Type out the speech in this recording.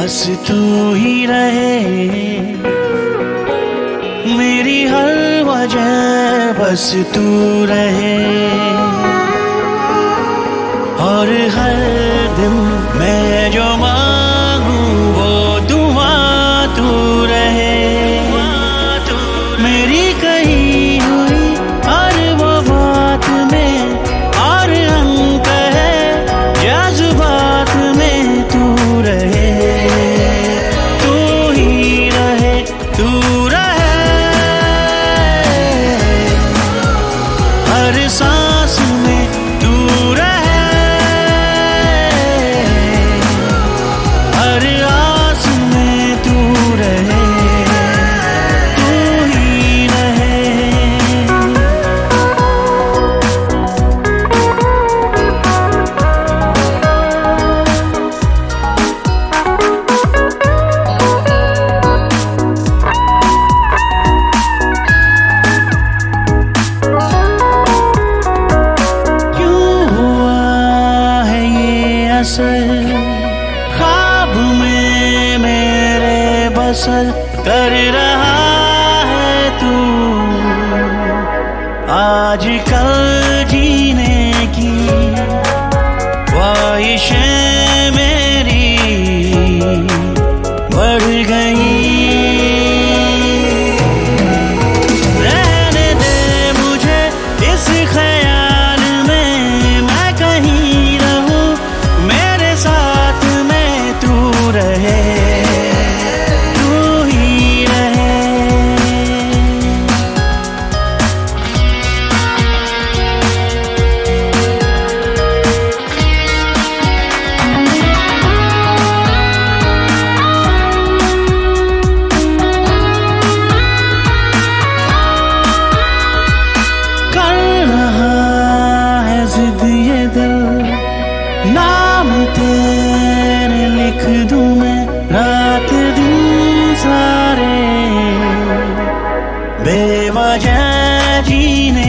बस तू ही रहे मेरी हर वजह, बस तू रहे। और हर दिन मैं जो मांगू वो दुआ तू रहे। मेरी कही हुई हर वो बात में और अंक है जज्बात में तू रहे, तू ही रहे, तू रहे। हर सांस में तू रहे, हर आस में तू रहे, तू ही रहे। ख्वाब में मेरे बसर कर रहा है तू। आज कल जीने की ख्वाहिशें मेरी बढ़ गई। रहने दे मुझे इस ख्याल में, मैं कहीं रहूं मेरे साथ में तू रहे, तू ही रहे। कर रहा है जिद ये दिल, नाम तेरे लिख दूं मैं रात दिन सारे। बेवजह जीने